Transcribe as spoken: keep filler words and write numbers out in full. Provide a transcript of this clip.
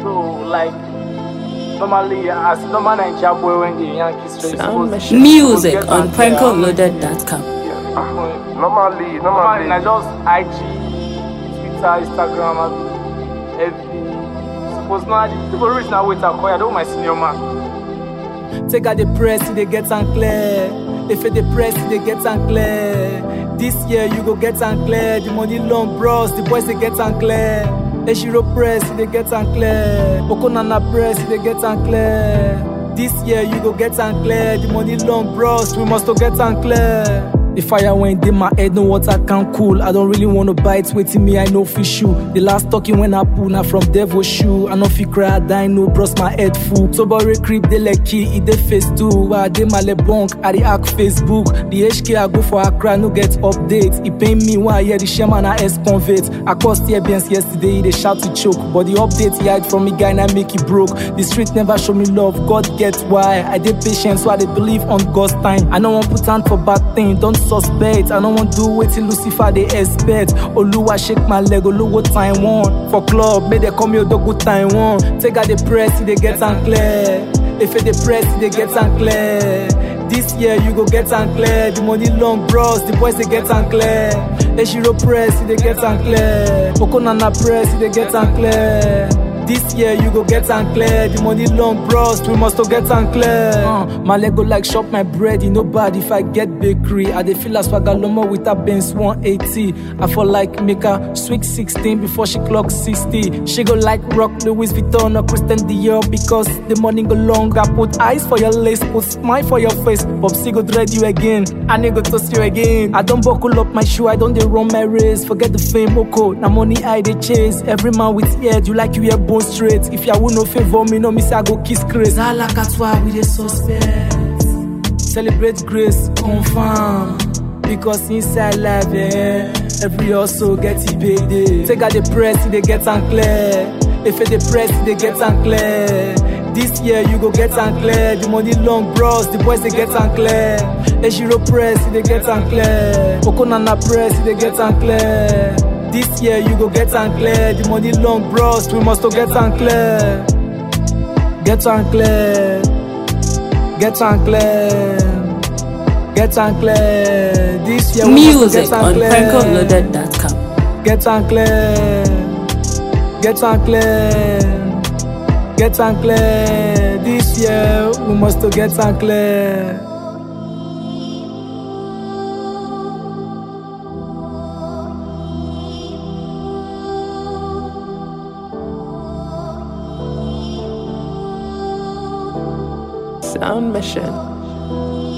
So like normally as normal Nigeria boy when the Yankees race Sound machine. Music on Pranko Loaded dot com. Normally, normally, I just I G, Twitter, Instagram, and every. Suppose not people reach now with a call. I don't my senior man. Take out the press, they get unclear. If they press, they get unclear. This year you go get unclear. The money long bros, the boys they get unclear. Eshiro press, they get unclear. Okonana press, they get unclear. This year you go get unclear. The money long bros, we must go get unclear. The fire went in my head, no water can cool. I don't really want to bite, waiting me, I know fish shoe. The last talking when I pull, now from devil shoe. I know fi cry, I die, no bros my head full. So borrow creep, they like key, it they face too. While they my le bunk, I the hack Facebook. The H K I go for a cry, no get update. It pain me why I hear the shaman I ex-convert. I cost the evidence yesterday, they shout to choke. But the update he hide from me guy, and I make it broke. The street never show me love, God get why. I did patience, so I did believe on God's time. I don't want put hand for bad thing, don't suspect. I don't want do wait till Lucifer they expect. Oluwa shake my leg, Oluwa Taiwan. For club, may they come here do good Taiwan. Take out the press, they get unclear. If they press, they get unclear. This year you go get unclear. The money long bros, the boys they get unclear. Eshiro press, they get unclear. Okonana press, they get unclear. This year you go get unclear. The money long bros, we must go get unclear. Uh, my leg go like shop my bread, you know bad if I get bakery. I dey feel as Swagalomo with a Benz one eighty. I feel like make her sweet sixteen before she clock sixty. She go like rock Louis Vuitton or Christian Dior because the money go long. I put eyes for your lace, put smile for your face. Popsy go dread you again, I need go toast you again. I don't buckle up my shoe, I don't dey run my race. Forget the fame, Oko, now money I dey chase. Every man with head, you like you hear bone straight. If ya will no favor me, no me say I go kiss grace. Zala katwa with the suspect. Celebrate grace, confirm. Because inside life, yeah, every also get it paid. Take out the press, they get unclear. If they press, they get unclear. This year you go get unclear. The money long bros, the boys they get unclear. Eshiro press, they get unclear. Okonana press, they get unclear. This year you go get unclear. The money long bros, we must go get unclear. Get unclear. Get unclear. Get unclear. This year we Music must go on get Pranko unclear. Loaded dot com. Get unclear. Get unclear. Get unclear. This year we must go get unclear. Sound machine.